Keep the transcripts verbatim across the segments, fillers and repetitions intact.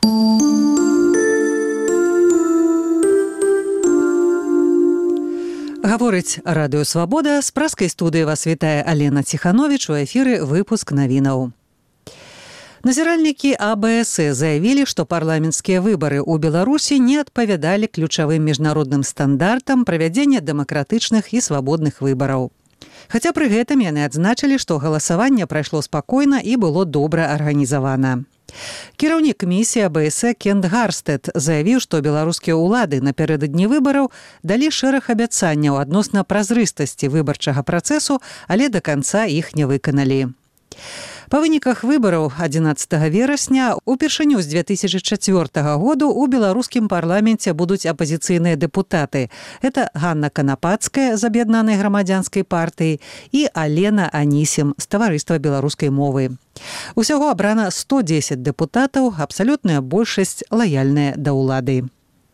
Гаворыць радыё «Свабода». З праскай студыі вас вітае Алена Ціхановіч. У эфіры выпуск навінаў. Назіральнікі А Бэ Эс Э заявілі, што парламенцкія выбары ў Беларусі не адпавядалі ключавым міжнародным стандартам правядзення дэмакратычных і свабодных выбараў. Хаця пры гэтым яны адзначылі, што галасаванне прайшло спакойна і было добра арганізавана. Кіраўнік місіі А Бэ Эс Э Кент Гарстэд заявіў, што беларускія ўлады напярэдадні выбараў далі шэраг абяцанняў адносна празрыстасці выбарчага працэсу, але да канца іх не выканалі. Па выніках выбараў адзінаццатага верасня упершыню з дзве тысячы чацвёртага году ў беларускім парламенце будуць апазіцыйныя дэпутаты. Это Ганна Канапацкая з аб'яднанай грамадзянскай партыі і Алена Анісім з таварыства беларускай мовы. Усяго абрана сто дзесяць дэпутатаў, абсалютная большасць лаяльная да ўлады.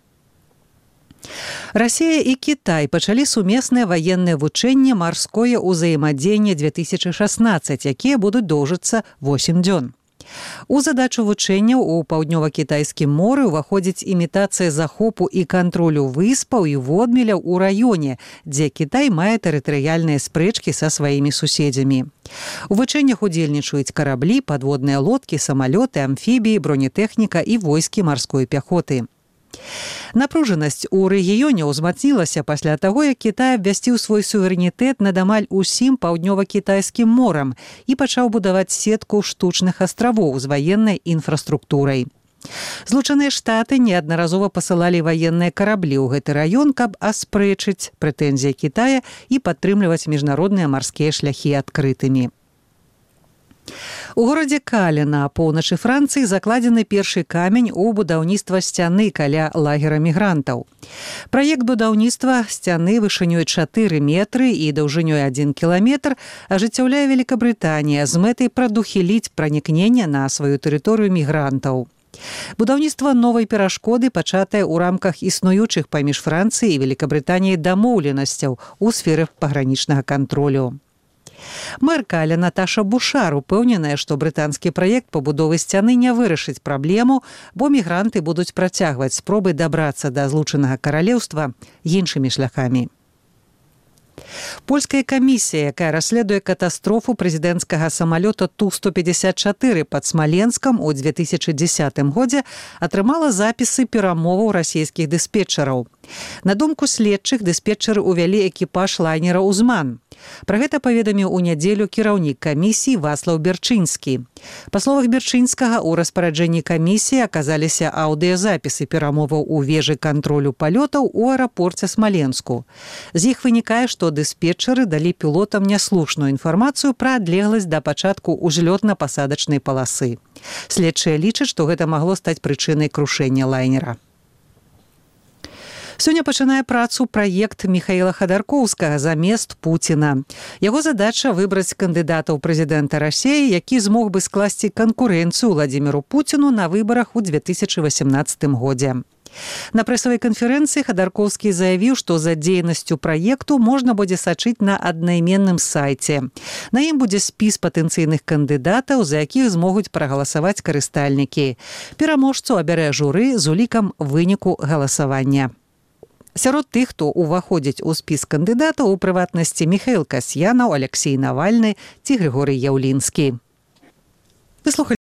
Расія і Кітай пачалі сумесныя ваенныя вучэнні «Марское ўзаемадзеянне две тысячи шестнадцать», якія будуць доўжыцца восем дзён. У задачу вучэнняў у паўднёва-кітайскім моры ўваходзіць імітацыя захопу і кантролю выспаў і водмеляў у раёне, дзе Кітай мае тэрытарыяльныя спрэчкі са сваімі суседзямі. У вучэннях удзельнічаюць караблі, падводныя лодкі, самалёты, амфібіі, бронетэхніка і войскі марской пяхоты. Напружанасць у рэгіёне ўзмацнілася пасля таго, як Кітай абвясціў свой суверэнітэт над амаль усім паўднёва-кітайскім морам і пачаў будаваць сетку штучных астравоў з ваеннай інфраструктурай. Злучаныя Штаты неаднаразова пасылалі ваенныя караблі ў гэты раён, каб аспрэчыць прэтэнзіі Кітая і падтрымліваць міжнародныя марскія шляхі адкрытымі. У горадзе Кале на поўначы Францыі закладзены першы камень у будаўніцтва сцяны каля лагера мігрантаў. Праект будаўніцтва сцяны вышынёй чатыры метры і даўжынёй адзін кіламетр ажыццяўляе Великабрытанія з мэтай прадухіліць пранікненне на сваю тэрыторыю мігрантаў. Будаўніцтва новай перашкоды пачатае ў рамках існуючых паміж Францыяй і Великабрытаніяй дамоўленасцяў у сферы пагранічнага кантролю. Мэр Каля Наташа Бушар упэўненая, што брытанскі праект пабудовы сцяны не вырашыць праблему, бо мігранты будуць працягваць спробы дабрацца да злучанага каралеўства іншымі шляхамі. Польская камісія, якая расследуе катастрофу прэзідэнцкага самалёта Ту сто пятьдесят четыре пад Смаленскам у две тысячи десятым годзе, атрымала запісы перамоваў расійскіх дыспетчараў. На думку следчых, дыспетчары ўвялі экіпаж лайнера «Узман». Пра гэта паведаміў у нядзелю кіраўнік камісіі Васлаў Берчынскі. Па словах Берчынскага, у распараджэнні камісіі аказаліся аўдыёзапісы перамоваў у вежы кантролю палётаў у аэрапорце Смаленску. З іх вынікае, што дыспетчары далі пілотам няслушную інфармацыю пра адлегласць да пачатку узлётна-пасадачнай паласы. Следчыя лічаць, што гэта магло стаць прычынай крушэння лайнера. Сёння пачынае працу праект Міхаіла Хадаркоўскага «Замест Пуціна». Яго задача выбраць кандыдата ў прэзідэнта Расіі, які змог бы скласці канкурэнцыю Владзіміру Пуціну на выбарах у две тысячи восемнадцатым годзе. На прэсавай канферэнцыі Хадаркоўскі заявіў, што за дзейнасцю праекту можна будзе сачыць на аднайменным сайце. На ім будзе спіс патэнцыйных кандыдатаў, за якіх змогуць прагаласаваць карыстальнікі. Пераможцу абярэ журы з улікам выніку галасавання. Сярод тых, хто ўваходзіць у спіс кандыдатаў, у прыватнасці Міхаіл Касьянаў, Алексей Навальны ці Григорый Яўлінскі.